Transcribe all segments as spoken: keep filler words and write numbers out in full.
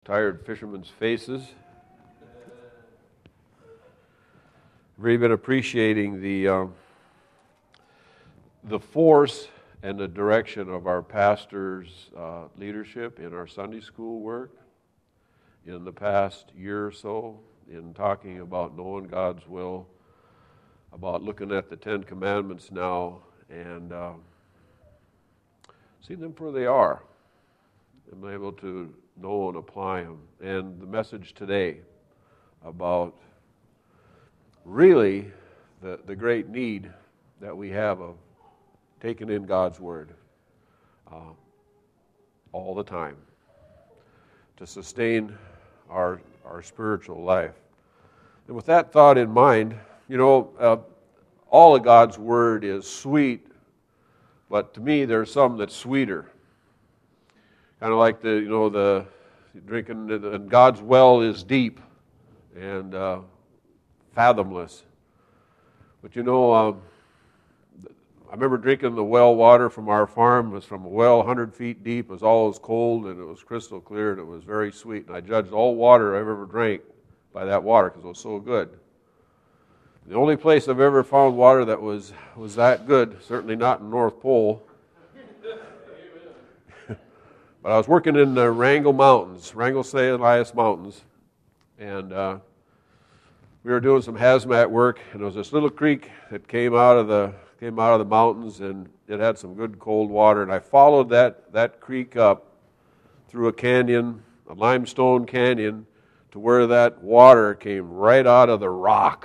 Tired fishermen's faces. Really been appreciating the uh, the force and the direction of our pastor's uh, leadership in our Sunday school work in the past year or so, in talking about knowing God's will, about looking at the Ten Commandments now and uh, seeing them for they are, and be able to know and apply them. And the message today about really the, the great need that we have of taking in God's Word uh, all the time to sustain our, our spiritual life. And with that thought in mind, you know, uh, all of God's Word is sweet, but to me there's some that's sweeter. Kind of like the, you know, the drinking, and God's well is deep and uh, fathomless. But you know, um, I remember drinking the well water from our farm. It was from a well one hundred feet deep. It was always cold and it was crystal clear and it was very sweet. And I judged all water I've ever drank by that water because it was so good. The only place I've ever found water that was, was that good, certainly not in North Pole. But I was working in the Wrangell Mountains, Wrangell Saint Elias Mountains, and uh, we were doing some hazmat work, and there was this little creek that came out of the came out of the mountains, and it had some good cold water. And I followed that that creek up through a canyon, a limestone canyon, to where that water came right out of the rock,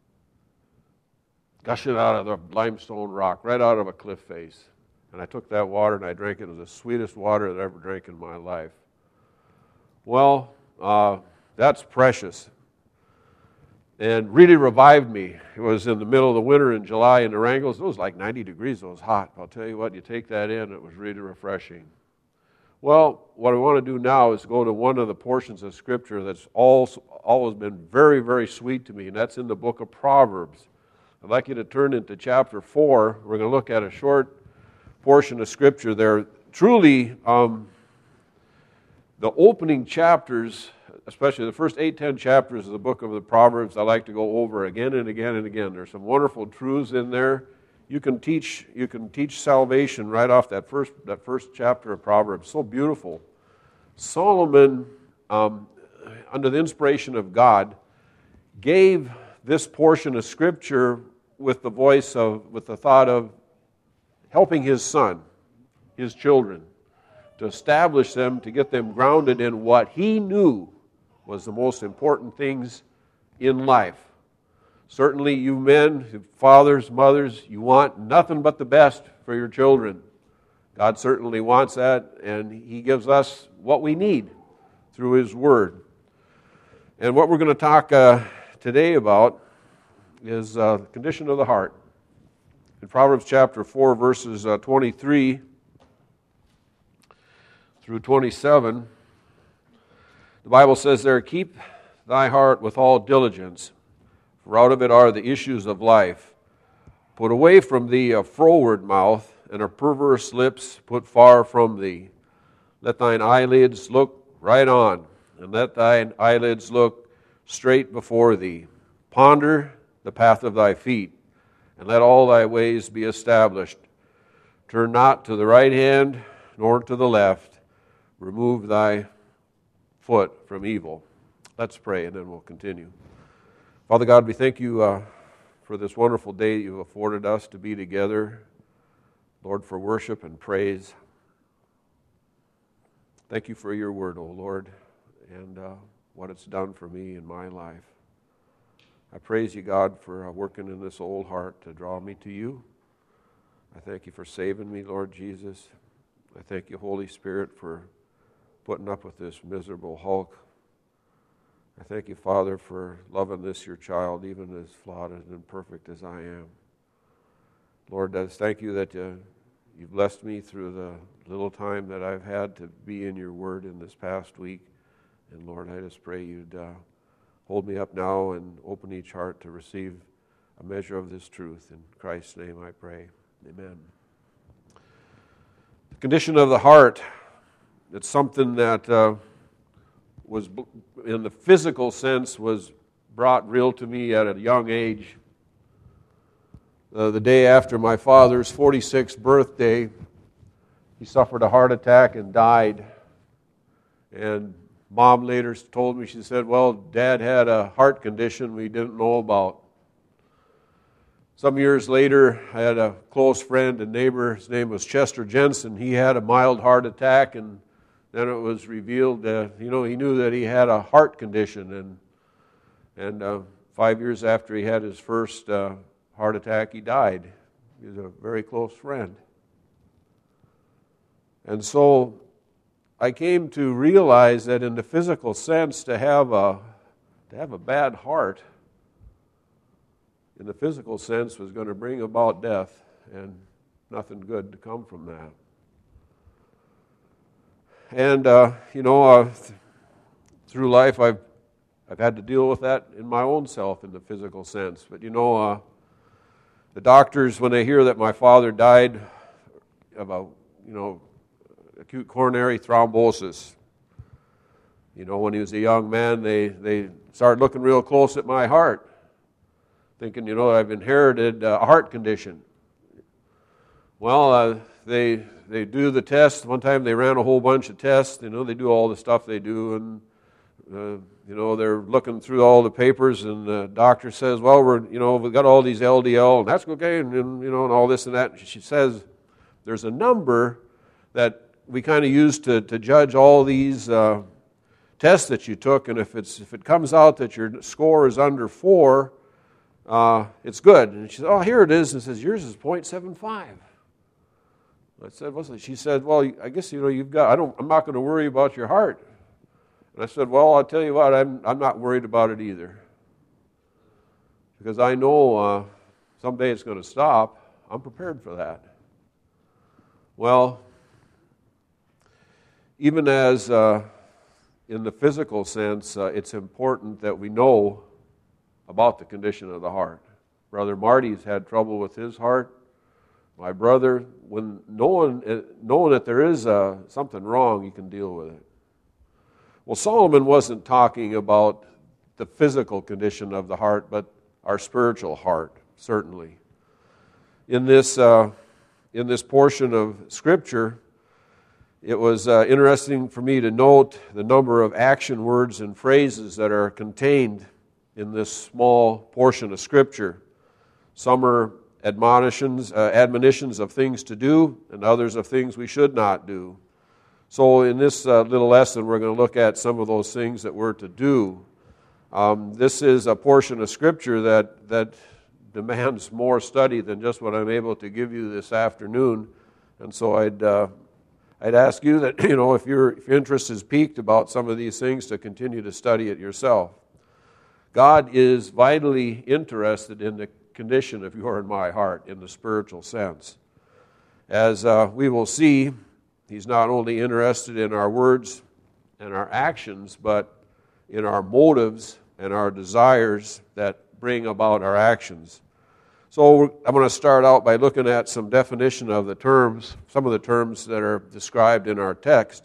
gushing out of the limestone rock, right out of a cliff face. And I took that water and I drank it. It was the sweetest water that I ever drank in my life. Well, uh, that's precious. And really revived me. It was in the middle of the winter in July in the Wrangell. It was like ninety degrees. It was hot. I'll tell you what, you take that in, it was really refreshing. Well, what I want to do now is go to one of the portions of Scripture that's also, always been very, very sweet to me, and that's in the book of Proverbs. I'd like you to turn into chapter four. We're going to look at a short portion of Scripture there. Truly, um, the opening chapters, especially the first eight, ten chapters of the book of the Proverbs, I like to go over again and again and again. There's some wonderful truths in there. You can teach, you can teach salvation right off that first that first chapter of Proverbs. So beautiful. Solomon, um, under the inspiration of God, gave this portion of Scripture with the voice of, with the thought of helping his son, his children, to establish them, to get them grounded in what he knew was the most important things in life. Certainly you men, fathers, mothers, you want nothing but the best for your children. God certainly wants that, and He gives us what we need through His Word. And what we're going to talk uh, today about is uh, the condition of the heart. In Proverbs chapter four, verses uh, twenty-three through twenty-seven, the Bible says there, "Keep thy heart with all diligence, for out of it are the issues of life. Put away from thee a froward mouth, and a perverse lips put far from thee. Let thine eyelids look right on, and let thine eyelids look straight before thee. Ponder the path of thy feet, and let all thy ways be established. Turn not to the right hand, nor to the left. Remove thy foot from evil." Let's pray, and then we'll continue. Father God, we thank you uh, for this wonderful day you've afforded us to be together, Lord, for worship and praise. Thank you for your word, O Lord, and uh, what it's done for me in my life. I praise you, God, for uh, working in this old heart to draw me to you. I thank you for saving me, Lord Jesus. I thank you, Holy Spirit, for putting up with this miserable hulk. I thank you, Father, for loving this, your child, even as flawed and imperfect as I am. Lord, I just thank you that uh, you've blessed me through the little time that I've had to be in your word in this past week. And Lord, I just pray you'd uh, hold me up now and open each heart to receive a measure of this truth. In Christ's name I pray. Amen. The condition of the heart, it's something that uh, was, in the physical sense, was brought real to me at a young age. Uh, the day after my father's forty-sixth birthday, he suffered a heart attack and died. And Mom later told me, she said, well, Dad had a heart condition we didn't know about. Some years later, I had a close friend and neighbor. His name was Chester Jensen. He had a mild heart attack, and then it was revealed that, you know, he knew that he had a heart condition. And and uh, five years after he had his first uh, heart attack, he died. He was a very close friend. And so I came to realize that in the physical sense, to have a to have a bad heart, in the physical sense, was going to bring about death, and nothing good to come from that. And uh, you know, uh, th- through life, I've I've had to deal with that in my own self in the physical sense. But you know, uh, the doctors, when they hear that my father died of a you know acute coronary thrombosis, you know, when he was a young man, they they started looking real close at my heart, thinking, you know, I've inherited a heart condition. Well, uh, they they do the test. One time they ran a whole bunch of tests. You know, they do all the stuff they do, and uh, you know, they're looking through all the papers, and the doctor says, well, we're you know we've got all these L D L, and that's okay, and, and you know, and all this and that. And she says there's a number that we kind of use to to judge all these uh, tests that you took, and if it's if it comes out that your score is under four, uh, it's good. And she said, oh, here it is, and says yours is point seven five. I said, what's it? She said, well, I guess, you know, you've got, I don't, I'm not going to worry about your heart. And I said, well, I'll tell you what, I'm, I'm not worried about it either. Because I know uh, someday it's going to stop. I'm prepared for that. Well, even as uh, in the physical sense, uh, it's important that we know about the condition of the heart. Brother Marty's had trouble with his heart. My brother, when knowing, knowing that there is uh, something wrong, you can deal with it. Well, Solomon wasn't talking about the physical condition of the heart, but our spiritual heart, certainly. In this, uh, in this portion of Scripture, it was uh, interesting for me to note the number of action words and phrases that are contained in this small portion of Scripture. Some are admonitions, uh, admonitions of things to do, and others of things we should not do. So in this uh, little lesson, we're going to look at some of those things that we're to do. Um, this is a portion of Scripture that, that demands more study than just what I'm able to give you this afternoon. And so I'd uh, I'd ask you that, you know, if, your if your interest is piqued about some of these things, to continue to study it yourself. God is vitally interested in the condition of your and my heart in the spiritual sense. As uh, we will see, He's not only interested in our words and our actions, but in our motives and our desires that bring about our actions. So I'm going to start out by looking at some definition of the terms, some of the terms that are described in our text.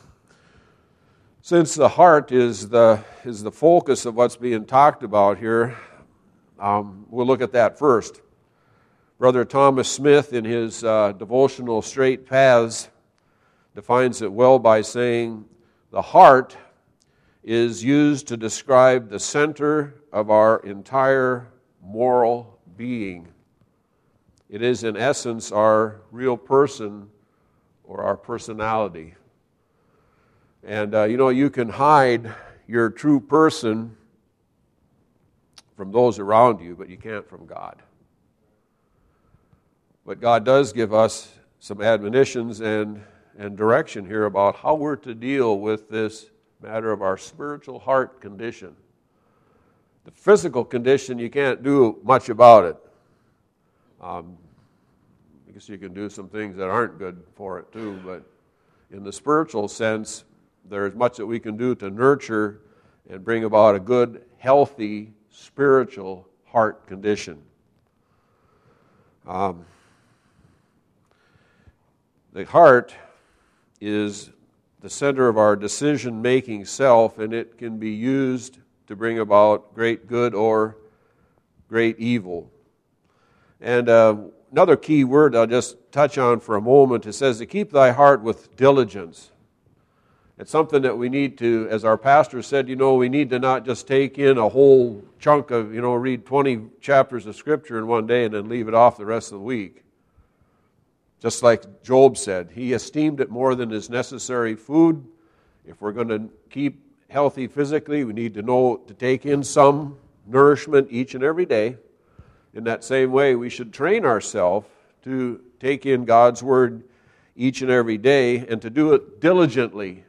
Since the heart is the is the focus of what's being talked about here, um, we'll look at that first. Brother Thomas Smith, in his uh, devotional Straight Paths, defines it well by saying, the heart is used to describe the center of our entire moral being. It is, in essence, our real person or our personality. And, uh, you know, you can hide your true person from those around you, but you can't from God. But God does give us some admonitions and, and direction here about how we're to deal with this matter of our spiritual heart condition. The physical condition, you can't do much about it. Um, I guess you can do some things that aren't good for it too, but in the spiritual sense, there's much that we can do to nurture and bring about a good, healthy, spiritual heart condition. Um, the heart is the center of our decision-making self, and it can be used to bring about great good or great evil. And uh, another key word I'll just touch on for a moment, it says to keep thy heart with diligence. It's something that we need to, as our pastor said, you know, we need to not just take in a whole chunk of, you know, read twenty chapters of Scripture in one day and then leave it off the rest of the week. Just like Job said, he esteemed it more than his necessary food. If we're going to keep healthy physically, we need to know to take in some nourishment each and every day. In that same way, we should train ourselves to take in God's Word each and every day and to do it diligently.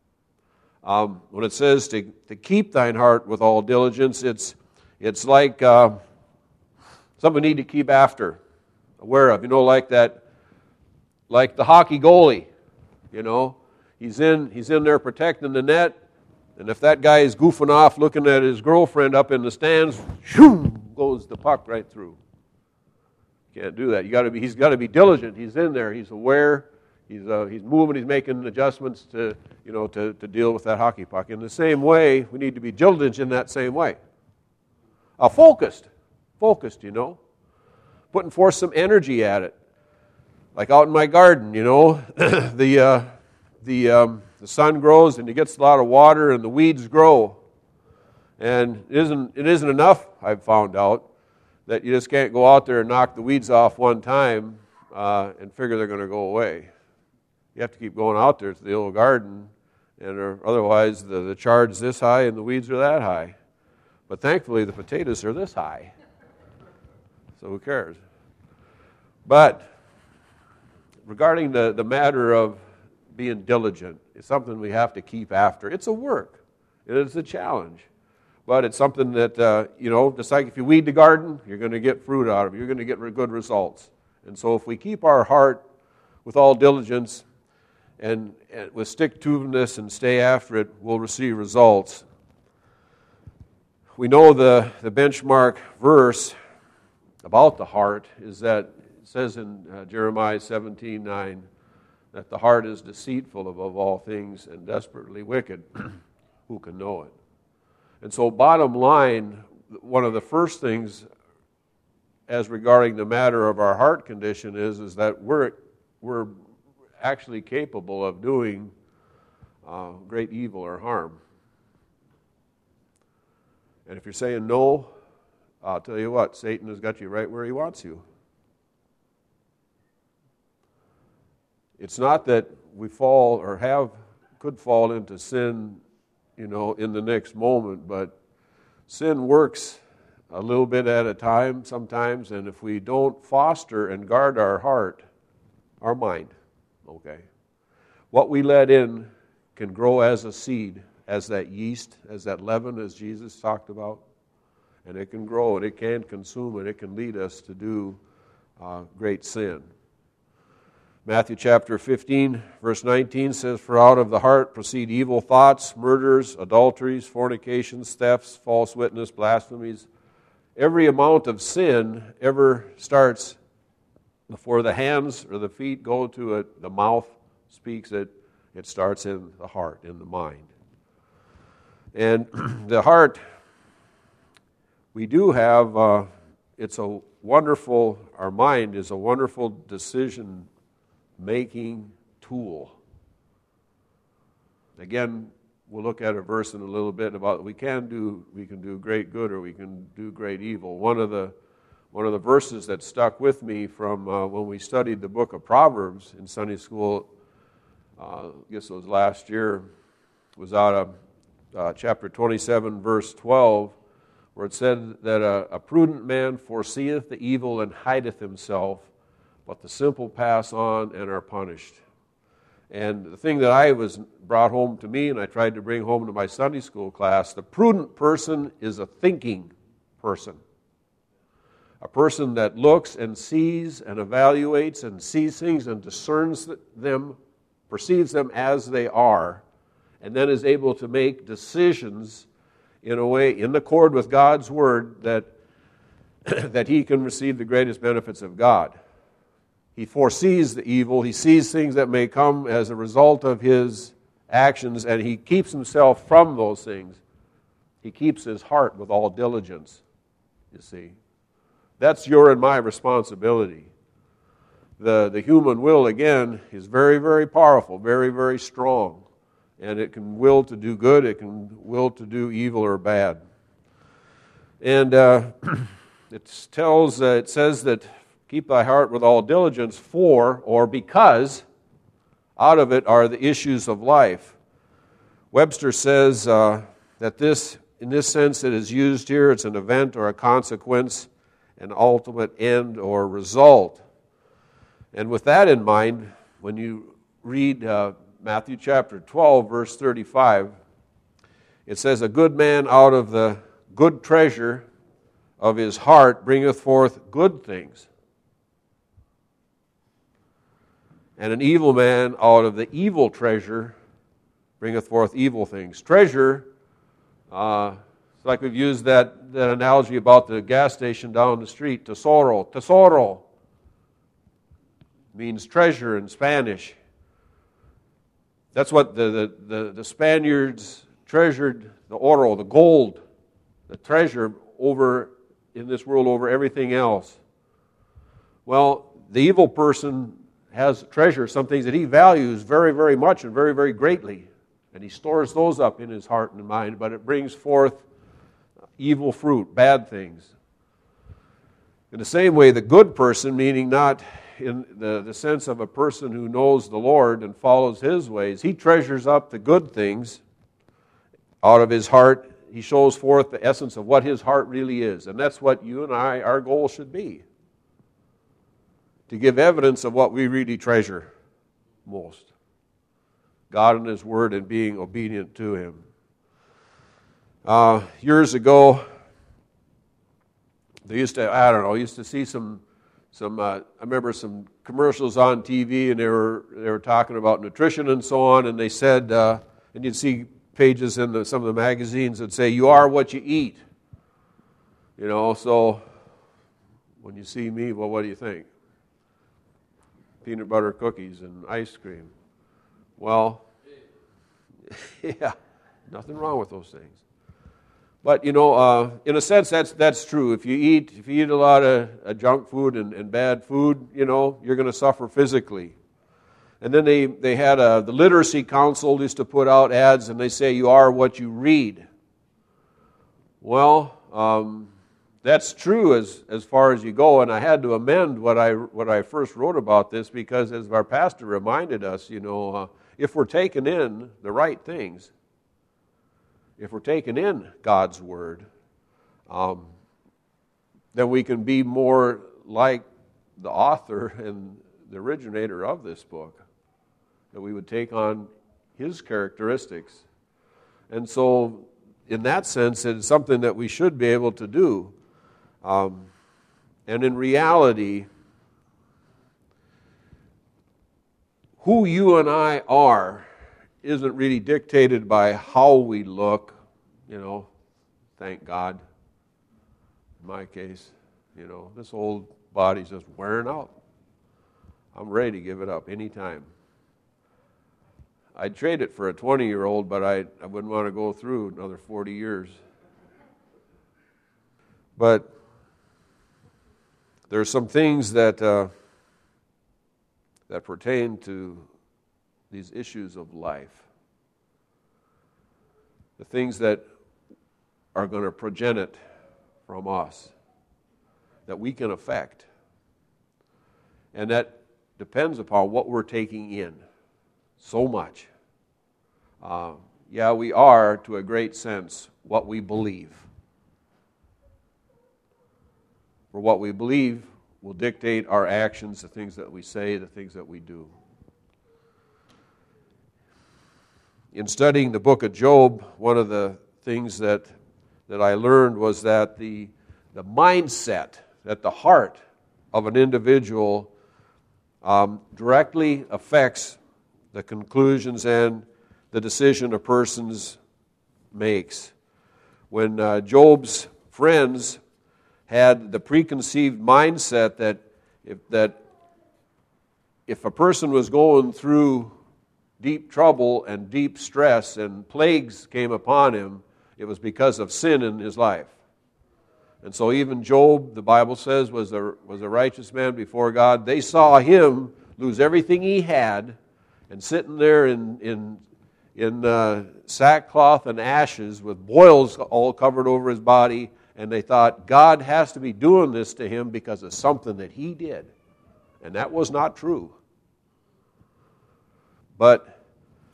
Um, when it says to, to keep thine heart with all diligence, it's it's like uh, something we need to keep after, aware of. You know, like that, like the hockey goalie. You know, he's in he's in there protecting the net, and if that guy is goofing off, looking at his girlfriend up in the stands, shoo, goes the puck right through. Can't do that. You got to be. He's got to be diligent. He's in there. He's aware. He's uh, he's moving. He's making adjustments to you know to, to deal with that hockey puck. In the same way, we need to be diligent in that same way. Uh, focused, focused. You know, putting forth some energy at it. Like out in my garden, you know, the uh, the um, the sun grows and it gets a lot of water and the weeds grow, and it isn't it isn't enough. I've found out that you just can't go out there and knock the weeds off one time uh, and figure they're going to go away. You have to keep going out there to the old garden, and or otherwise the, the chard's this high and the weeds are that high. But thankfully the potatoes are this high, so who cares? But regarding the, the matter of being diligent, it's something we have to keep after. It's a work. It is a challenge. But it's something that, uh, you know, just like if you weed the garden, you're going to get fruit out of it. You're going to get good results. And so if we keep our heart with all diligence and, and with stick-to-itiveness and stay after it, we'll receive results. We know the, the benchmark verse about the heart is that it says in uh, Jeremiah seventeen nine that the heart is deceitful above all things and desperately wicked. Who can know it? And so bottom line, one of the first things as regarding the matter of our heart condition is, is that we're, we're actually capable of doing uh, great evil or harm. And if you're saying no, I'll tell you what, Satan has got you right where he wants you. It's not that we fall or have, could fall into sin, you know, in the next moment, but sin works a little bit at a time sometimes, and if we don't foster and guard our heart, our mind, okay, what we let in can grow as a seed, as that yeast, as that leaven, as Jesus talked about, and it can grow, and it can consume, and it can lead us to do uh, great sin. Matthew chapter fifteen, verse nineteen says, "For out of the heart proceed evil thoughts, murders, adulteries, fornications, thefts, false witness, blasphemies." Every amount of sin ever starts before the hands or the feet go to it, the mouth speaks it, it starts in the heart, in the mind. And the heart, we do have, uh, it's a wonderful, our mind is a wonderful decision making tool. Again, we'll look at a verse in a little bit about we can do we can do great good or we can do great evil. One of the one of the verses that stuck with me from uh, when we studied the book of Proverbs in Sunday school, uh, I guess it was last year, was out of uh, chapter twenty-seven, verse twelve, where it said that a, a prudent man foreseeth the evil and hideth himself, but the simple pass on and are punished. And the thing that I was brought home to me, and I tried to bring home to my Sunday school class, the prudent person is a thinking person. A person that looks and sees and evaluates and sees things and discerns them, perceives them as they are, and then is able to make decisions in a way, in accord with God's Word, that, that he can receive the greatest benefits of God. He foresees the evil. He sees things that may come as a result of his actions, and he keeps himself from those things. He keeps his heart with all diligence, you see. That's your and my responsibility. The, the human will, again, is very, very powerful, very, very strong. And it can will to do good, it can will to do evil or bad. And uh, it tells, uh, it says that keep thy heart with all diligence, for, or because, out of it are the issues of life. Webster says uh, that this, in this sense it is used here, it's an event or a consequence, an ultimate end or result. And with that in mind, when you read uh, Matthew chapter twelve, verse thirty-five, it says, a good man out of the good treasure of his heart bringeth forth good things, and an evil man out of the evil treasure bringeth forth evil things. Treasure, uh, it's like we've used that, that analogy about the gas station down the street, tesoro. Tesoro means treasure in Spanish. That's what the, the, the, the Spaniards treasured, the oro, the gold, the treasure over in this world over everything else. Well, the evil person has treasure, some things that he values very, very much and very, very greatly. And he stores those up in his heart and mind, but it brings forth evil fruit, bad things. In the same way, the good person, meaning not in the, the sense of a person who knows the Lord and follows His ways, he treasures up the good things out of his heart. He shows forth the essence of what his heart really is. And that's what you and I, our goal should be. To give evidence of what we really treasure most. God and His Word and being obedient to Him. Uh, years ago, they used to, I don't know, used to see some, some. Uh, I remember some commercials on T V, and they were they were talking about nutrition and so on, and they said, uh, and you'd see pages in the, some of the magazines that say, "You are what you eat." You know, so when you see me, well, what do you think? Peanut butter cookies and ice cream. Well, yeah, nothing wrong with those things. But, you know, uh, in a sense, that's that's true. If you eat if you eat a lot of uh, junk food and, and bad food, you know, you're going to suffer physically. And then they, they had a, the Literacy Council used to put out ads, and they say, you are what you read. Well, um, that's true as, as far as you go, and I had to amend what I what I first wrote about this, because as our pastor reminded us, you know, uh, if we're taking in the right things, if we're taking in God's Word, um, then we can be more like the author and the originator of this book, that we would take on his characteristics. And so, in that sense, it's something that we should be able to do. Um, and in reality, who you and I are isn't really dictated by how we look, you know, thank God. In my case, you know, this old body's just wearing out. I'm ready to give it up anytime. I'd trade it for a twenty-year-old, but I, I wouldn't want to go through another forty years. But there are some things that uh, that pertain to these issues of life. The things that are going to progenitor from us, that we can affect. And that depends upon what we're taking in so much. Uh, yeah, we are, to a great sense, what we believe. For what we believe will dictate our actions, the things that we say, the things that we do. In studying the book of Job, one of the things that that I learned was that the the mindset, that the heart of an individual um, directly affects the conclusions and the decision a person makes. When uh, Job's friends had the preconceived mindset that if that if a person was going through deep trouble and deep stress and plagues came upon him, it was because of sin in his life. And so even Job, the Bible says, was a, was a righteous man before God. They saw him lose everything he had and sitting there in, in, in uh, sackcloth and ashes with boils all covered over his body, and they thought, God has to be doing this to him because of something that he did. And that was not true. But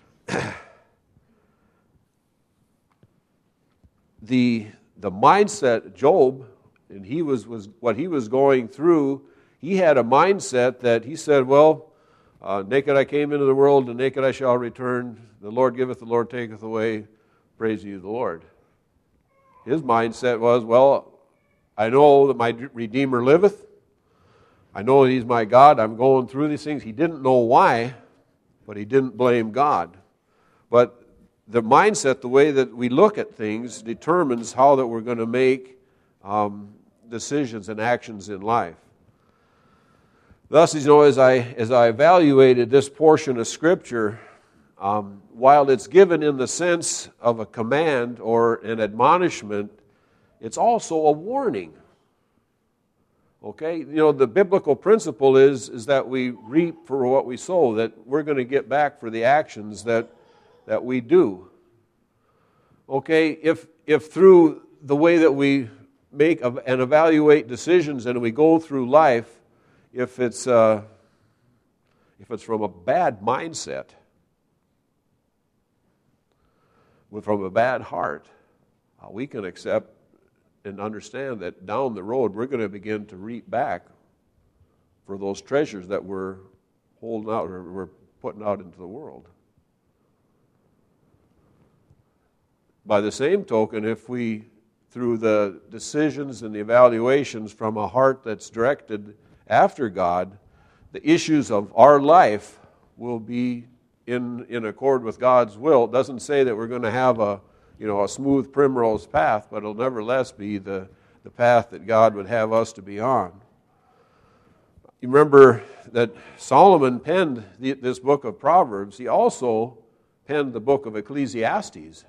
the the mindset, Job, and he was, was what he was going through, he had a mindset that he said, well, uh, naked I came into the world, and naked I shall return. The Lord giveth, the Lord taketh away. Praise ye the Lord. His mindset was, well, I know that my Redeemer liveth. I know that He's my God. I'm going through these things. He didn't know why, but he didn't blame God. But the mindset, the way that we look at things, determines how that we're going to make um, decisions and actions in life. Thus, you know, as I as I evaluated this portion of Scripture, um, while it's given in the sense of a command or an admonishment, it's also a warning. Okay, you know, the biblical principle is is that we reap for what we sow, that we're going to get back for the actions that that we do. Okay, if if through the way that we make and evaluate decisions and we go through life, if it's uh, if it's from a bad mindset, with from a bad heart, uh, we can accept and understand that down the road we're going to begin to reap back for those treasures that we're holding out or we're putting out into the world. By the same token, if we, through the decisions and the evaluations from a heart that's directed after God, the issues of our life will be in, in accord with God's will. It doesn't say that we're going to have a, you know, a smooth primrose path, but it'll nevertheless be the, the path that God would have us to be on. You remember that Solomon penned the, this book of Proverbs. He also penned the book of Ecclesiastes,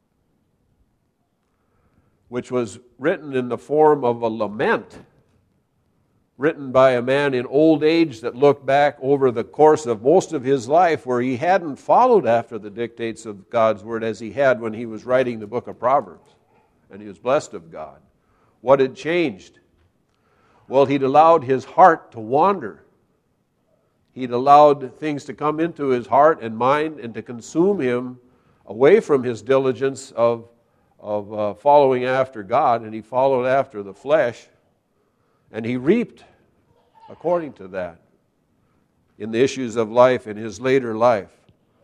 which was written in the form of a lament, written by a man in old age that looked back over the course of most of his life where he hadn't followed after the dictates of God's Word as he had when he was writing the book of Proverbs, and he was blessed of God. What had changed? Well, he'd allowed his heart to wander. He'd allowed things to come into his heart and mind and to consume him away from his diligence of of uh, following after God, and he followed after the flesh, and he reaped according to that in the issues of life in his later life.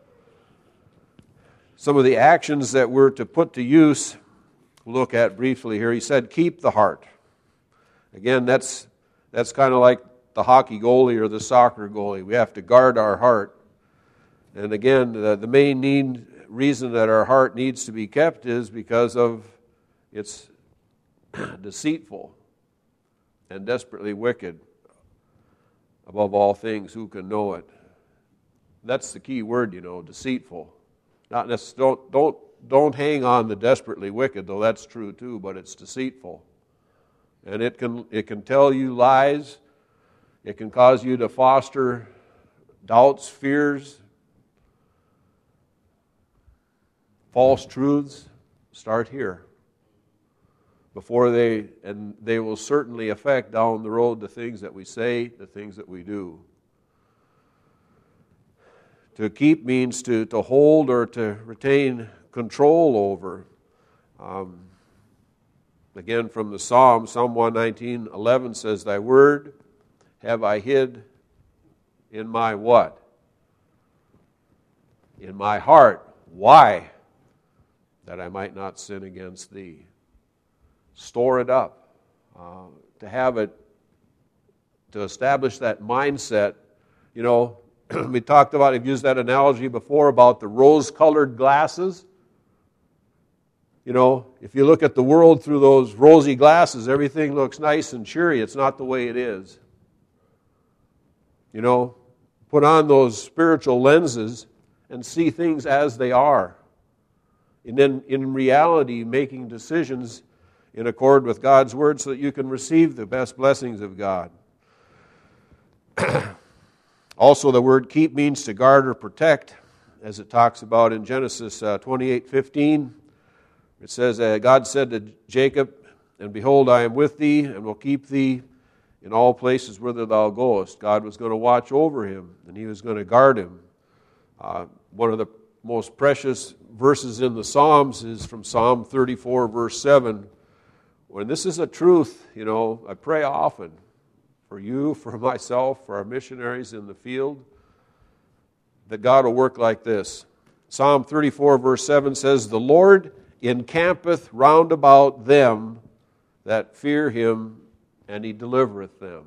Some of the actions that we're to put to use, we'll look at briefly here. He said, keep the heart. Again, that's that's kind of like the hockey goalie or the soccer goalie. We have to guard our heart. And again, the, the main need reason that our heart needs to be kept is because of it's deceitful and desperately wicked. Above all things, who can know it? That's the key word, you know, deceitful. Not necessarily, don't don't don't hang on the desperately wicked, though that's true too, but it's deceitful. And it can it can tell you lies. It can cause you to foster doubts, fears, false truths. Start here. Before they, and they will certainly affect down the road the things that we say, the things that we do. To keep means to, to hold or to retain control over. Um, again, from the Psalm, Psalm one nineteen eleven says, "Thy word have I hid in my" what? In my heart. Why? That I might not sin against thee. Store it up. Uh, to have it, to establish that mindset. You know, we talked about, I've used that analogy before about the rose-colored glasses. You know, if you look at the world through those rosy glasses, everything looks nice and cheery. It's not the way it is. You know, put on those spiritual lenses and see things as they are. And then in reality, making decisions in accord with God's Word so that you can receive the best blessings of God. Also, the word keep means to guard or protect, as it talks about in Genesis uh, twenty-eight fifteen. It says, uh, God said to Jacob, and behold, I am with thee, and will keep thee in all places whither thou goest. God was going to watch over him, and he was going to guard him. Uh, one of the most precious verses in the Psalms is from Psalm thirty-four, verse seven. When this is a truth, you know, I pray often for you, for myself, for our missionaries in the field, that God will work like this. Psalm thirty-four, verse seven says, the Lord encampeth round about them that fear him, and he delivereth them.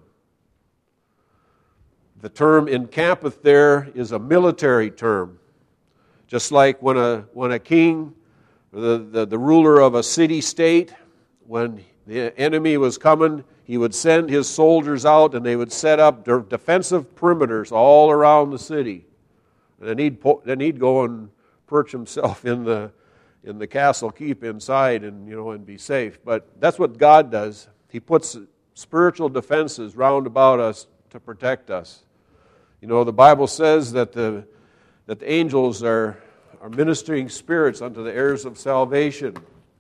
The term encampeth there is a military term. Just like when a when a king, the, the, the ruler of a city-state, when the enemy was coming, he would send his soldiers out and they would set up defensive perimeters all around the city. And then he'd, then he'd go and perch himself in the in the castle keep inside and, you know, and be safe. But that's what God does. He puts spiritual defenses round about us to protect us. You know, the Bible says that the that the angels are, are ministering spirits unto the heirs of salvation.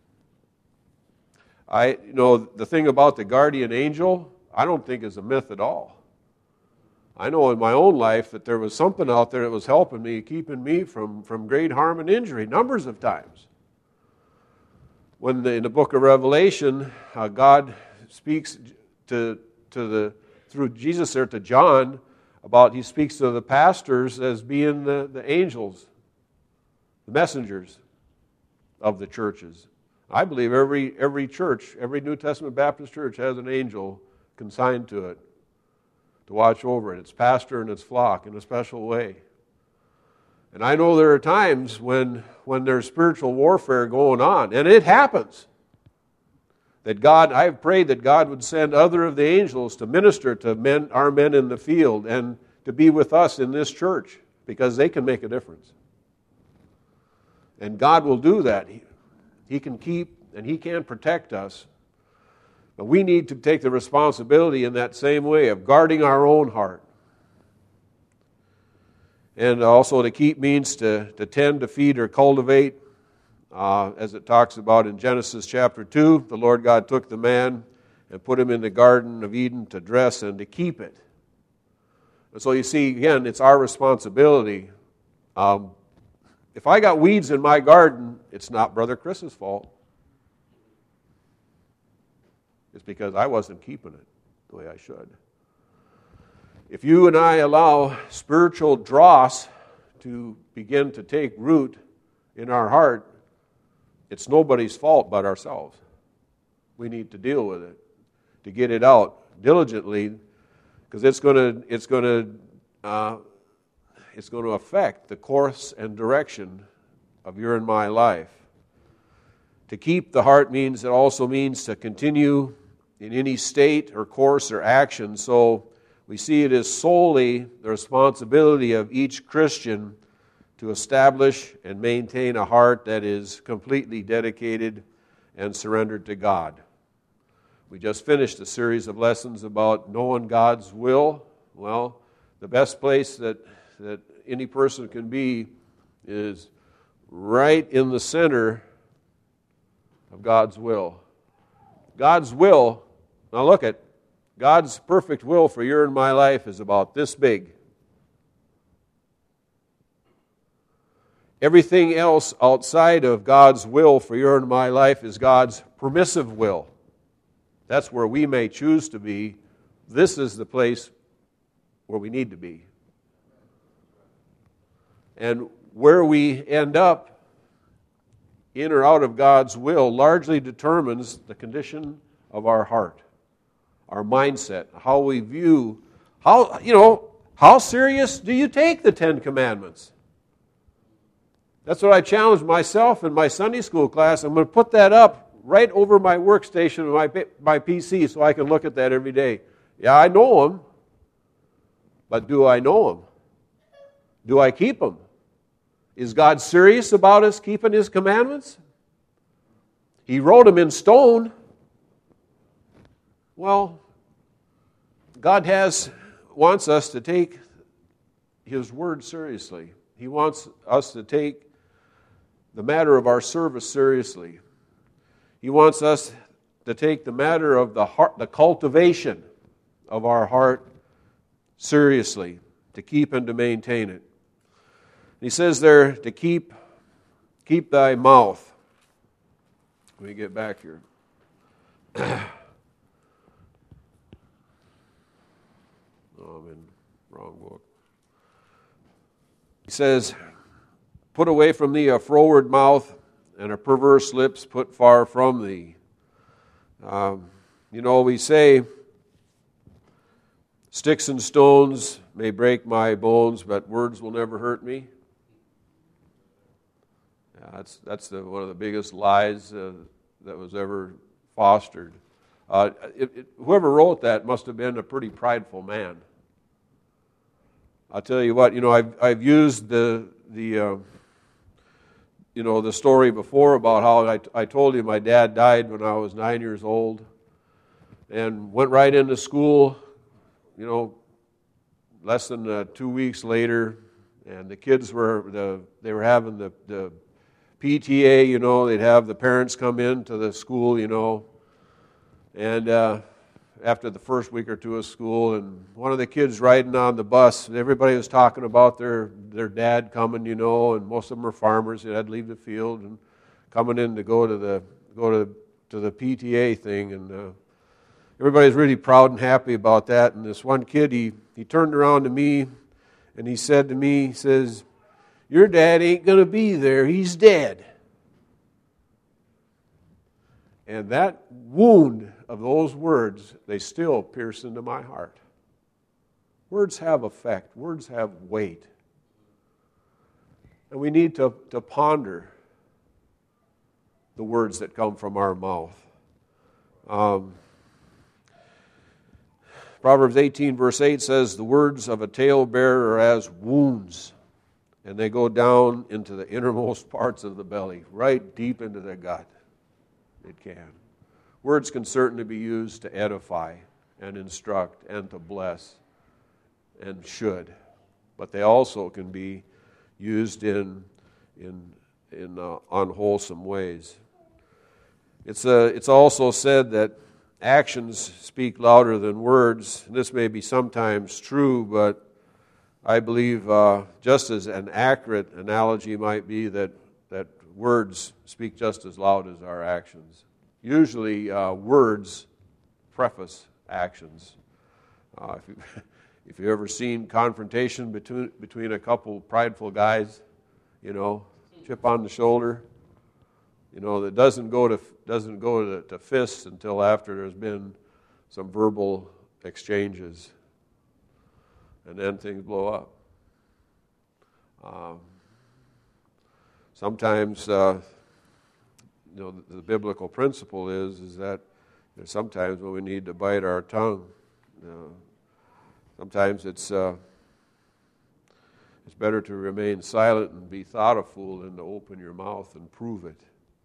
I, you know, the thing about the guardian angel, I don't think is a myth at all. I know in my own life that there was something out there that was helping me, keeping me from, from great harm and injury, numbers of times. When the, in the book of Revelation, uh, God speaks to to the through Jesus there to John about, he speaks to the pastors as being the, the angels, the messengers of the churches. I believe every every church, every New Testament Baptist church has an angel consigned to it to watch over it, its pastor and its flock in a special way. And I know there are times when, when there's spiritual warfare going on, and it happens. That God, I've prayed that God would send other of the angels to minister to men, our men in the field, and to be with us in this church, because they can make a difference. And God will do that. He, he can keep and He can protect us. But we need to take the responsibility in that same way of guarding our own heart. And also to keep means to, to tend, to feed, or cultivate. Uh, as it talks about in Genesis chapter two, the Lord God took the man and put him in the Garden of Eden to dress and to keep it. And so you see, again, it's our responsibility. Um, if I got weeds in my garden, it's not Brother Chris's fault. It's because I wasn't keeping it the way I should. If you and I allow spiritual dross to begin to take root in our heart, it's nobody's fault but ourselves. We need to deal with it, to get it out diligently, because it's going to it's going to uh, it's going to affect the course and direction of your and my life. To keep the heart means it also means to continue in any state or course or action. So we see it as solely the responsibility of each Christian to establish and maintain a heart that is completely dedicated and surrendered to God. We just finished a series of lessons about knowing God's will. Well, the best place that, that any person can be is right in the center of God's will. God's will, now look at, God's perfect will for your and my life is about this big. Everything else outside of God's will for your and my life is God's permissive will. That's where we may choose to be. This is the place where we need to be. And where we end up, in or out of God's will, largely determines the condition of our heart, our mindset, how we view, how, you know, how serious do you take the Ten Commandments? That's what I challenged myself in my Sunday school class. I'm going to put that up right over my workstation, my, my P C, so I can look at that every day. Yeah, I know them, but do I know them? Do I keep them? Is God serious about us keeping His commandments? He wrote them in stone. Well, God has wants us to take His word seriously. He wants us to take the matter of our service seriously. He wants us to take the matter of the heart, the cultivation of our heart seriously, to keep and to maintain it. He says there to keep, keep thy mouth. Let me get back here. Oh, I'm in the wrong book. He says, put away from thee a froward mouth, and a perverse lips put far from thee. Um, you know, we say, sticks and stones may break my bones, but words will never hurt me. Yeah, that's that's the, one of the biggest lies uh, that was ever fostered. Uh, it, it, whoever wrote that must have been a pretty prideful man. I'll tell you what, you know, I've I've used the the uh, you know the story before about how I, I told you my dad died when I was nine years old, and went right into school. You know, less than uh, two weeks later, and the kids were the they were having the the P T A. You know, they'd have the parents come in to the school. You know, and uh, after the first week or two of school, and one of the kids riding on the bus, and everybody was talking about their their dad coming. You know, and most of them are farmers. They had to leave the field and coming in to go to the go to to the P T A thing, and. Uh, Everybody's really proud and happy about that. And this one kid, he, he turned around to me and he said to me, he says, your dad ain't going to be there. He's dead. And that wound of those words, they still pierce into my heart. Words have effect. Words have weight. And we need to, to ponder the words that come from our mouth. Um... Proverbs eighteen verse eight says, the words of a talebearer are as wounds, and they go down into the innermost parts of the belly, right deep into the gut. It can. Words can certainly be used to edify and instruct and to bless, and should. But they also can be used in, in, in uh, unwholesome ways. It's, uh, it's also said that actions speak louder than words. This may be sometimes true, but I believe uh, just as an accurate analogy might be that, that words speak just as loud as our actions. Usually uh, words preface actions. Uh, if, you, if you've ever seen confrontation between, between a couple prideful guys, you know, chip on the shoulder, you know, that doesn't go to doesn't go to, to fists until after there's been some verbal exchanges, and then things blow up. Um, sometimes, uh, you know, the, the biblical principle is is that you know, sometimes when we need to bite our tongue, you know, sometimes it's uh, it's better to remain silent and be thought a fool than to open your mouth and prove it.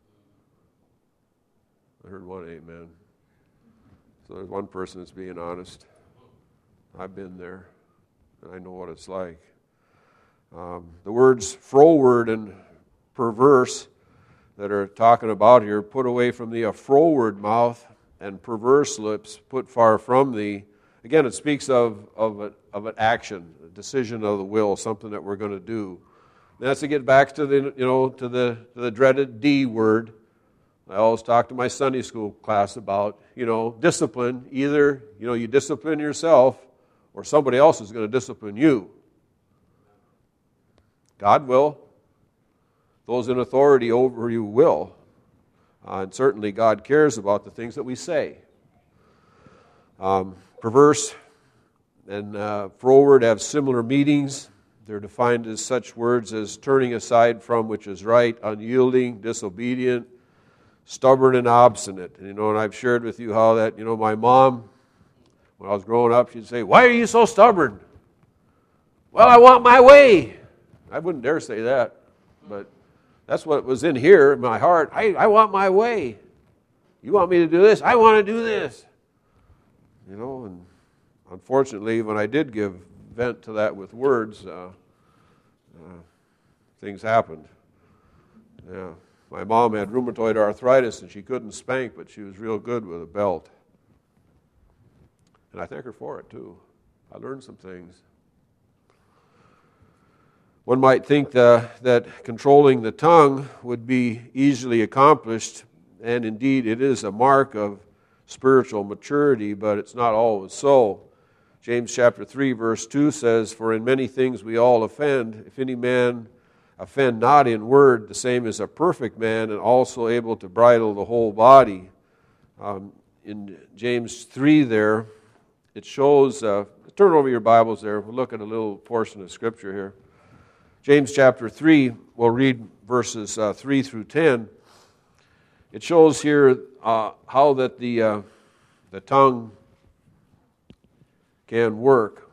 I heard one amen. So there's one person that's being honest. I've been there, and I know what it's like. Um, the words froward and perverse that are talking about here, put away from thee a froward mouth and perverse lips, put far from thee. Again, it speaks of, of, a, of an action, a decision of the will, something that we're going to do. And that's to get back to the, you know, to the, to the dreaded D word. I always talk to my Sunday school class about, you know, discipline. Either, you know, you discipline yourself or somebody else is going to discipline you. God will. Those in authority over you will. Uh, and certainly God cares about the things that we say. Um, perverse and uh, froward have similar meanings. They're defined as such words as turning aside from which is right, unyielding, disobedient, stubborn and obstinate. And, you know, and I've shared with you how that, you know, my mom, when I was growing up, she'd say, why are you so stubborn? Well, I want my way. I wouldn't dare say that. but that's what was in here in my heart. I, I want my way. You want me to do this? I want to do this. You know, and unfortunately, when I did give vent to that with words, uh, uh, things happened. Yeah, my mom had rheumatoid arthritis, and she couldn't spank, but she was real good with a belt. And I thank her for it, too. I learned some things. One might think the, that controlling the tongue would be easily accomplished, and indeed it is a mark of spiritual maturity, but it's not always so. James chapter three, verse two says, "For in many things we all offend. If any man offend not in word, the same is a perfect man, and also able to bridle the whole body." Um, in James three there, it shows, uh, turn over your Bibles there, we'll look at a little portion of Scripture here. James chapter three, we'll read verses uh, three through ten. It shows here uh, how that the uh, the tongue can work.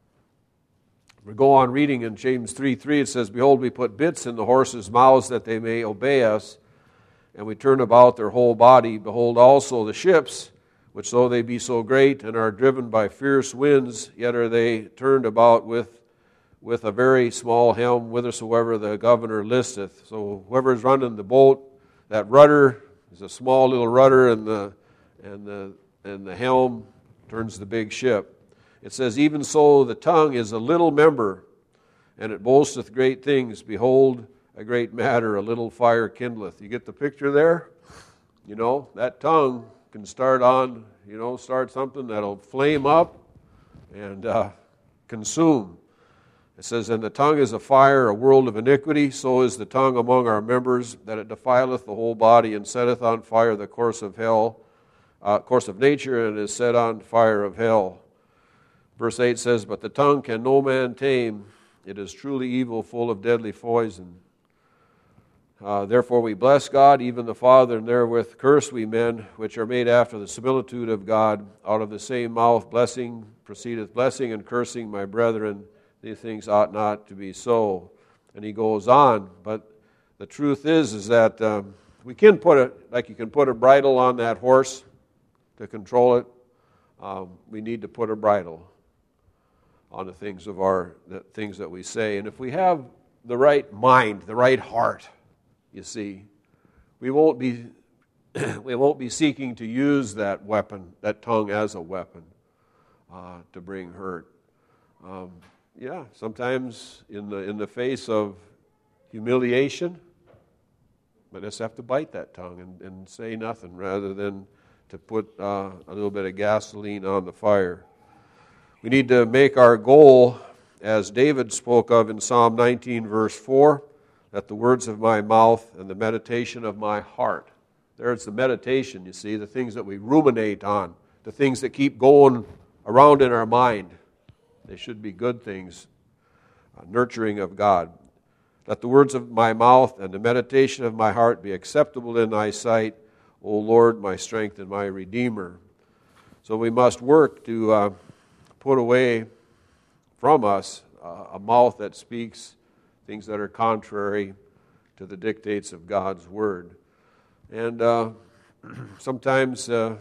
We go on reading in James three three, it says, "Behold, we put bits in the horses' mouths that they may obey us, and we turn about their whole body. Behold also the ships, which though they be so great and are driven by fierce winds, yet are they turned about with with a very small helm, whithersoever the governor listeth." So whoever is running the boat, that rudder is a small little rudder, and the and the and the helm turns the big ship. It says, "Even so the tongue is a little member, and it boasteth great things. Behold, a great matter, a little fire kindleth." You get the picture there? You know, that tongue can start on, you know, start something that'll flame up and uh, consume. It says, "And the tongue is a fire, a world of iniquity. So is the tongue among our members, that it defileth the whole body, and setteth on fire the course of hell, uh, course of nature, and is set on fire of hell." Verse eight says, "But the tongue can no man tame. It is truly evil, full of deadly poison. Uh, therefore we bless God, even the Father, and therewith curse we men, which are made after the similitude of God. Out of the same mouth blessing proceedeth blessing, and cursing, my brethren. These things ought not to be so." And he goes on. But the truth is, is that um, we can put a, like you can put a bridle on that horse to control it. Um, we need to put a bridle on the things of our, the things that we say. And if we have the right mind, the right heart, you see, we won't be, we won't be seeking to use that weapon, that tongue as a weapon uh, to bring hurt. Um, Yeah, sometimes in the in the face of humiliation, we just have to bite that tongue and, and say nothing rather than to put uh, a little bit of gasoline on the fire. We need to make our goal, as David spoke of in Psalm nineteen, verse four, that the words of my mouth and the meditation of my heart. There's the meditation, you see, the things that we ruminate on, the things that keep going around in our mind. They should be good things, uh, nurturing of God. "Let the words of my mouth and the meditation of my heart be acceptable in thy sight, O Lord, my strength and my Redeemer." So we must work to uh, put away from us uh, a mouth that speaks things that are contrary to the dictates of God's Word. And uh, sometimes uh,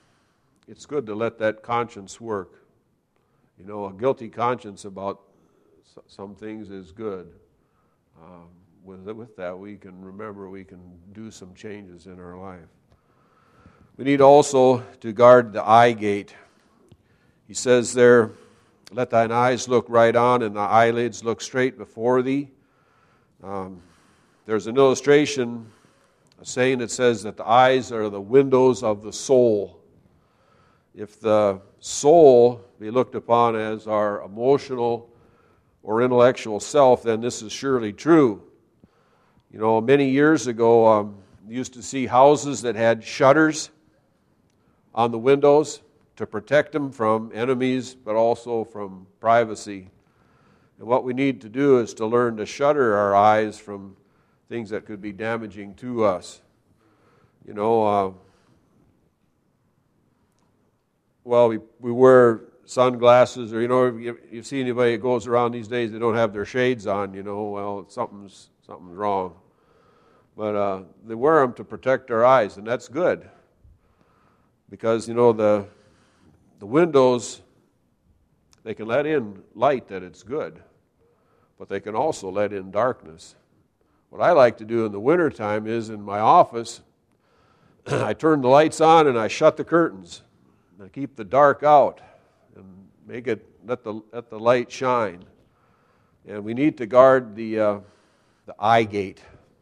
it's good to let that conscience work. You know, a guilty conscience about some things is good. Um, with, with that, we can remember we can do some changes in our life. We need also to guard the eye gate. He says there, "Let thine eyes look right on, and thy eyelids look straight before thee." Um, there's an illustration, a saying that says that the eyes are the windows of the soul. If the soul be looked upon as our emotional or intellectual self, then this is surely true. You know, many years ago, um, you used to see houses that had shutters on the windows to protect them from enemies, but also from privacy. And what we need to do is to learn to shutter our eyes from things that could be damaging to us. You know, uh, well, we, we wear sunglasses, or, you know, you, you see anybody that goes around these days, they don't have their shades on, you know, well, something's something's wrong. But uh, they wear them to protect our eyes, and that's good. Because, you know, the the windows, they can let in light that it's good, but they can also let in darkness. What I like to do in the wintertime is in my office, I turn the lights on and I shut the curtains. And I keep the dark out and make it, let the, let the light shine. And we need to guard the, uh, the eye gate,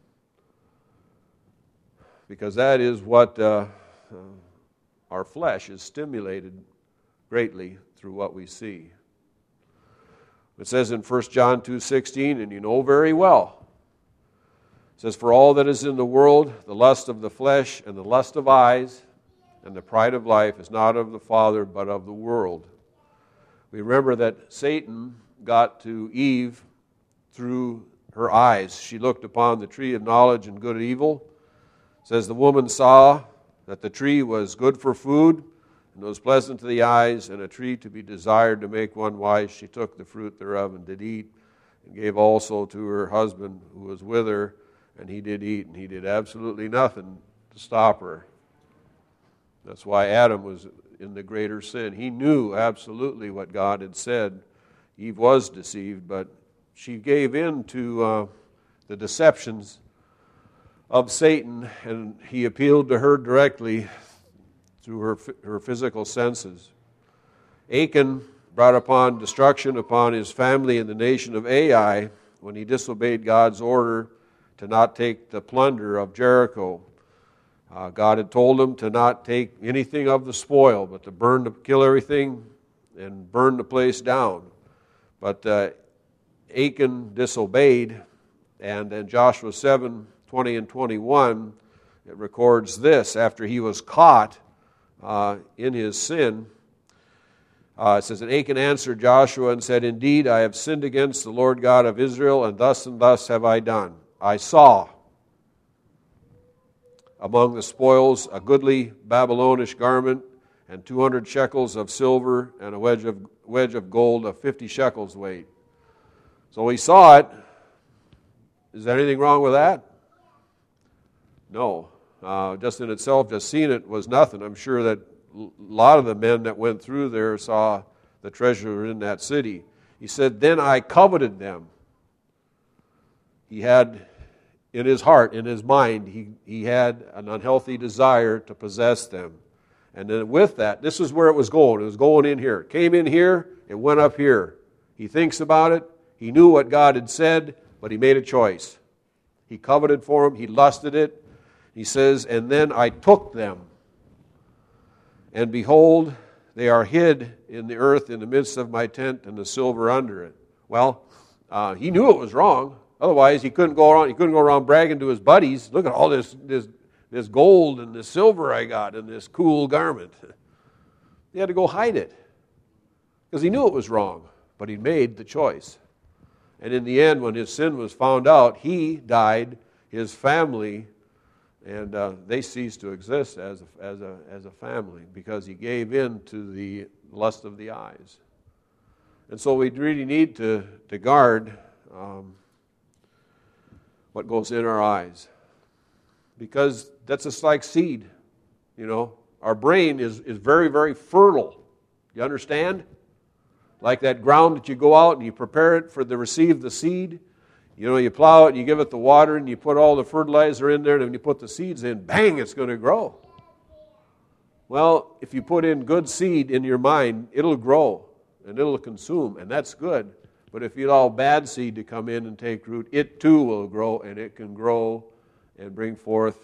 because that is what uh, uh, our flesh is stimulated greatly through what we see. It says in First John two sixteen, and you know very well, it says, "For all that is in the world, the lust of the flesh and the lust of eyes and the pride of life is not of the Father, but of the world." We remember that Satan got to Eve through her eyes. She looked upon the tree of knowledge and good and evil. It says, "The woman saw that the tree was good for food, and was pleasant to the eyes, and a tree to be desired to make one wise. She took the fruit thereof and did eat, and gave also to her husband who was with her, and he did eat." And he did absolutely nothing to stop her. That's why Adam was in the greater sin. He knew absolutely what God had said. Eve was deceived, but she gave in to uh, the deceptions of Satan, and he appealed to her directly through her, her physical senses. Achan brought upon destruction upon his family and the nation of Ai when he disobeyed God's order to not take the plunder of Jericho. Uh, God had told him to not take anything of the spoil, but to burn, to kill everything and burn the place down. But uh, Achan disobeyed, and in Joshua seven twenty and twenty-one, it records this: after he was caught uh, in his sin, uh, it says, "And Achan answered Joshua and said, Indeed, I have sinned against the Lord God of Israel, and thus and thus have I done. I saw among the spoils a goodly Babylonish garment, and two hundred shekels of silver, and a wedge of wedge of gold of fifty shekels weight." So he saw it. Is there anything wrong with that? No. Uh, just in itself, just seeing it was nothing. I'm sure that a lot of the men that went through there saw the treasure in that city. He said, "Then I coveted them." He had in his heart, in his mind, he, he had an unhealthy desire to possess them. And then with that, this is where it was going. It was going in here. It came in here, it went up here. He thinks about it. He knew what God had said, but he made a choice. He coveted for him. He lusted it. He says, "And then I took them. And behold, they are hid in the earth in the midst of my tent, and the silver under it." Well, uh, he knew it was wrong. Otherwise, he couldn't go around. He couldn't go around bragging to his buddies, "Look at all this this this gold and this silver I got in this cool garment." He had to go hide it because he knew it was wrong, but he made the choice. And in the end, when his sin was found out, he died, his family, and uh, they ceased to exist as a, as a as a family because he gave in to the lust of the eyes. And so we really need to to guard um, what goes in our eyes, because that's just like seed. You know, our brain is is very very fertile. You understand? Like that ground that you go out and you prepare it for the receive the seed. You know, you plow it and you give it the water and you put all the fertilizer in there, and when you put the seeds in, bang, it's going to grow. Well, if you put in good seed in your mind, it'll grow and it'll consume, and that's good. But if you allow bad seed to come in and take root, it too will grow, and it can grow and bring forth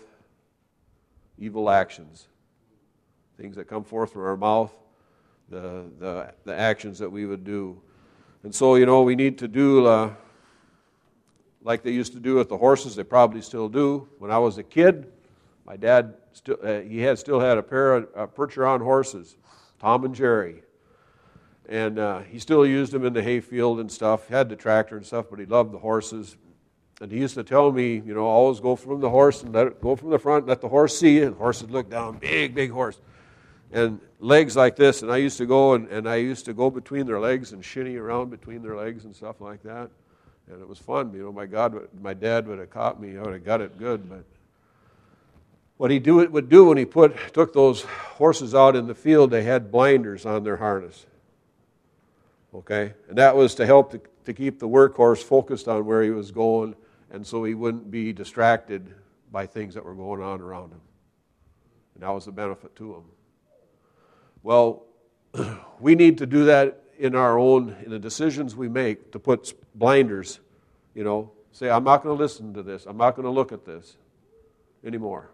evil actions. Things that come forth from our mouth, the the, the actions that we would do. And so, you know, we need to do uh, like they used to do with the horses. They probably still do. When I was a kid, my dad still uh, he had still had a pair of uh, Percheron horses, Tom and Jerry, and uh, he still used them in the hayfield and stuff. He had the tractor and stuff, but he loved the horses. And he used to tell me, you know, always go from the horse and let it go from the front, let the horse see you. And the horse would look down, big, big horse, and legs like this. And I used to go and, and I used to go between their legs and shinny around between their legs and stuff like that. And it was fun. You know, my God, my dad would have caught me. I would have got it good. But what he do, would do when he put took those horses out in the field, they had blinders on their harness. Okay? And that was to help to, to keep the workhorse focused on where he was going, and so he wouldn't be distracted by things that were going on around him. And that was the benefit to him. Well, we need to do that in our own, in the decisions we make, to put blinders, you know, say, I'm not going to listen to this. I'm not going to look at this anymore.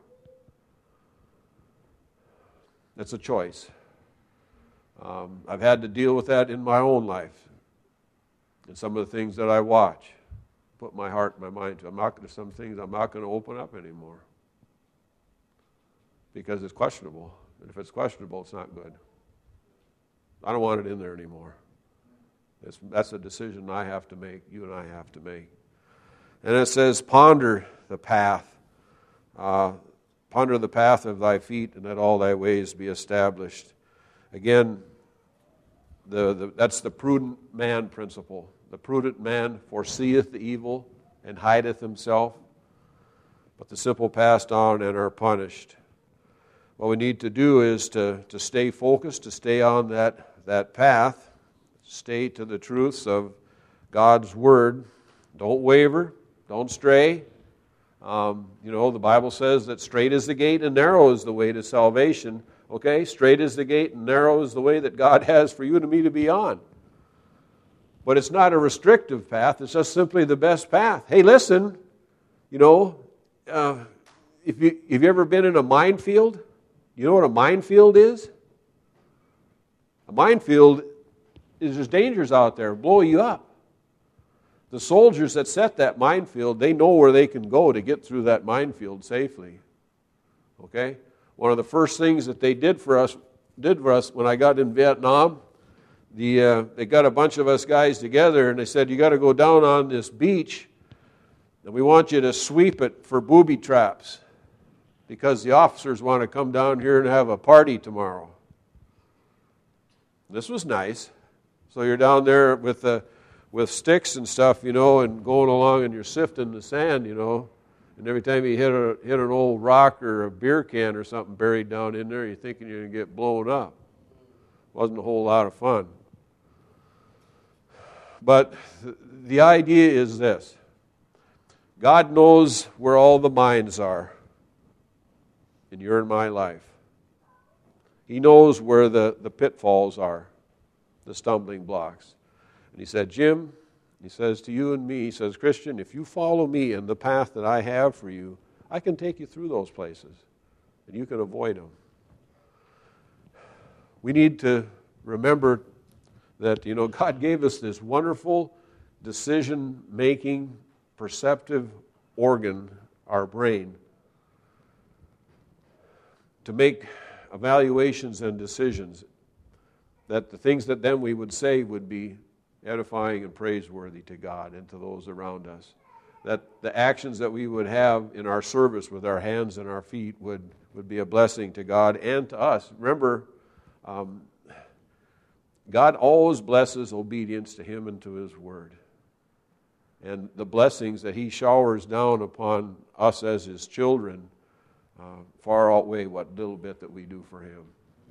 That's a choice. Um, I've had to deal with that in my own life. And some of the things that I watch, put my heart and my mind to. I'm not going to, some things I'm not going to open up anymore. Because it's questionable. And if it's questionable, it's not good. I don't want it in there anymore. It's, that's a decision I have to make, you and I have to make. And it says, ponder the path. Uh, ponder the path of thy feet, and let all thy ways be established. Again, the, the, that's the prudent man principle. The prudent man foreseeth the evil and hideth himself, but the simple pass on and are punished. What we need to do is to, to stay focused, to stay on that, that path, stay to the truths of God's Word. Don't waver, don't stray. Um, you know, the Bible says that straight is the gate and narrow is the way to salvation. Okay, straight is the gate and narrow is the way that God has for you and me to be on. But it's not a restrictive path, it's just simply the best path. Hey, listen, you know, uh, if you, have you ever been in a minefield? You know what a minefield is? A minefield is there's dangers out there, blow you up. The soldiers that set that minefield, they know where they can go to get through that minefield safely. Okay? One of the first things that they did for us, did for us when I got in Vietnam, the uh, they got a bunch of us guys together and they said, you got to go down on this beach and we want you to sweep it for booby traps, because the officers want to come down here and have a party tomorrow. This was nice. So you're down there with the, with sticks and stuff, you know, and going along and you're sifting the sand, you know. And every time you hit a hit an old rock or a beer can or something buried down in there, you're thinking you're going to get blown up. Wasn't a whole lot of fun. But th- the idea is this. God knows where all the mines are in your and my life. He knows where the, the pitfalls are, the stumbling blocks. And he said, Jim, he says to you and me, he says, Christian, if you follow me in the path that I have for you, I can take you through those places, and you can avoid them. We need to remember that, you know, God gave us this wonderful decision-making, perceptive organ, our brain, to make evaluations and decisions, that the things that then we would say would be edifying and praiseworthy to God and to those around us. That the actions that we would have in our service with our hands and our feet would, would be a blessing to God and to us. Remember, um, God always blesses obedience to Him and to His Word. And the blessings that He showers down upon us as His children uh, far outweigh what little bit that we do for Him.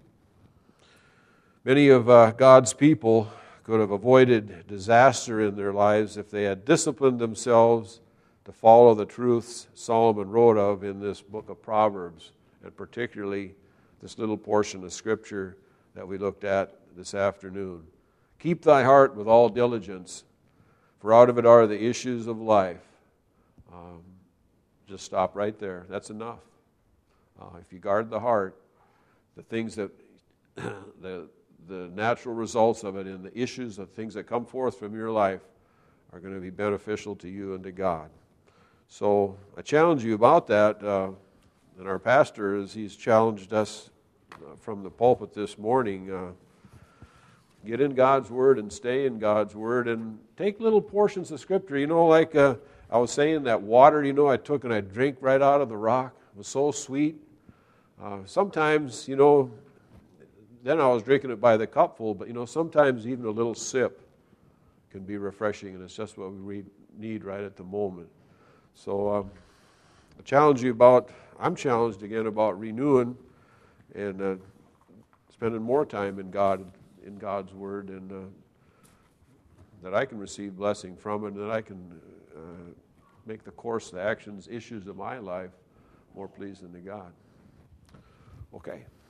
Many of uh, God's people could have avoided disaster in their lives if they had disciplined themselves to follow the truths Solomon wrote of in this book of Proverbs, and particularly this little portion of Scripture that we looked at this afternoon. Keep thy heart with all diligence, for out of it are the issues of life. Um, just stop right there. That's enough. Uh, if you guard the heart, the things that the the natural results of it and the issues of things that come forth from your life are going to be beneficial to you and to God. So I challenge you about that. Uh, and our pastor, as he's challenged us uh, from the pulpit this morning, uh, get in God's Word and stay in God's Word and take little portions of Scripture. You know, like uh, I was saying, that water, you know, I took and I drank right out of the rock. It was so sweet. Uh, sometimes, you know, then I was drinking it by the cupful, but, you know, sometimes even a little sip can be refreshing, and it's just what we read, need right at the moment. So um, I challenge you about, I'm challenged again about renewing and uh, spending more time in God, in God's Word, and uh, that I can receive blessing from it, and that I can uh, make the course, the actions, issues of my life more pleasing to God. Okay.